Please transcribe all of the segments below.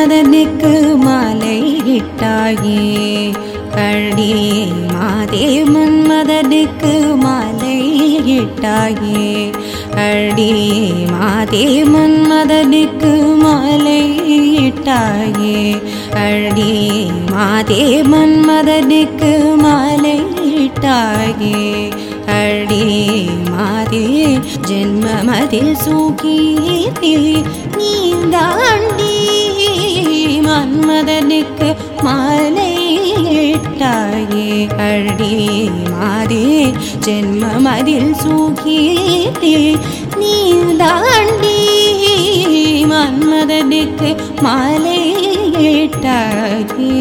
மன்மதனுக்கு மாலையிட்டாயே அடி மாதே மன்மதனுக்கு மாலையிட்டாயே அடி மாதே மன்மதனுக்கு மாலையிட்டாயே அடி மாதே மன்மதனுக்கு மாலையிட்டாயே அடி மாதே ஜென்மமதில் சுகீர்த்தி நீந்தாண்டி மன்மதனுக்கு மாலையிட்டாயே அடி மாதே ஜென்மமதில் சுகீர்த்தி நீந்தாண்டி மன்மதனுக்கு மாலையிட்டாயே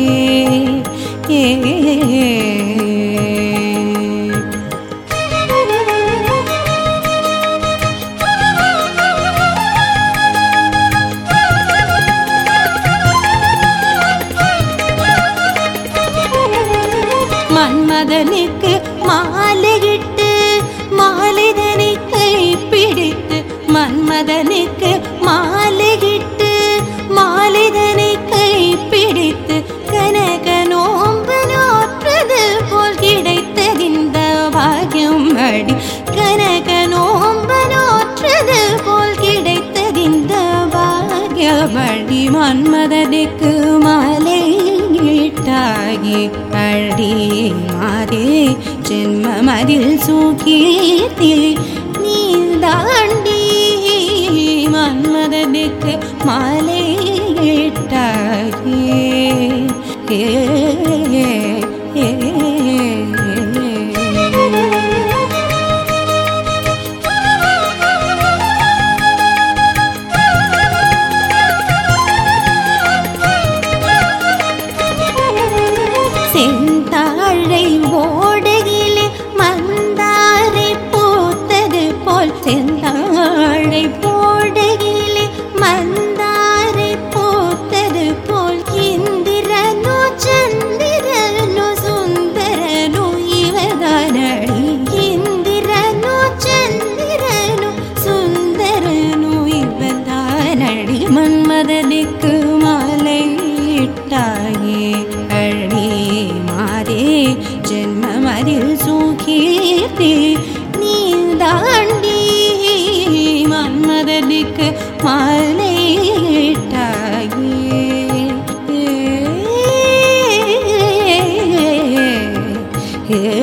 மன்மதனுக்கு மாலையிட்டு மாலைதனை கைப்பிடித்து மன்மதனுக்கு மாலையிட்டு மாலைதனை கைப்பிடித்து கனக நோன்பு நோற்றது போல் கிடைத்ததிந்த பாக்கியம் அடி கனக நோன்பு நோற்றது போல் கிடைத்ததிந்த பாக்கியமடி மன்மதனுக்கு மாலையிட்டாயே அடி மாதே ஜென்மமதில் சுகீர்த்தி நீந்தாண்டி மன்மதனுக்கு மாலையிட்டாயே செந்தாழை ஓடையிலே மந்தாரை பூத்தது போல் செந்தாழை ஓடையிலே மந்தாரை பூத்தது போல் இந்திரனோ சந்திரனோ சுந்தரனோ இவதானடி இந்திரனோ சந்திரனோ சுந்தரனோ இவதானடி மன்மதனுக்கு மாலையிட்டாயே அடி மாதே ஜென்மமதில் சுகீர்த்தி நீந்தாண்டி மன்மதனுக்கு மாலையிட்டாயே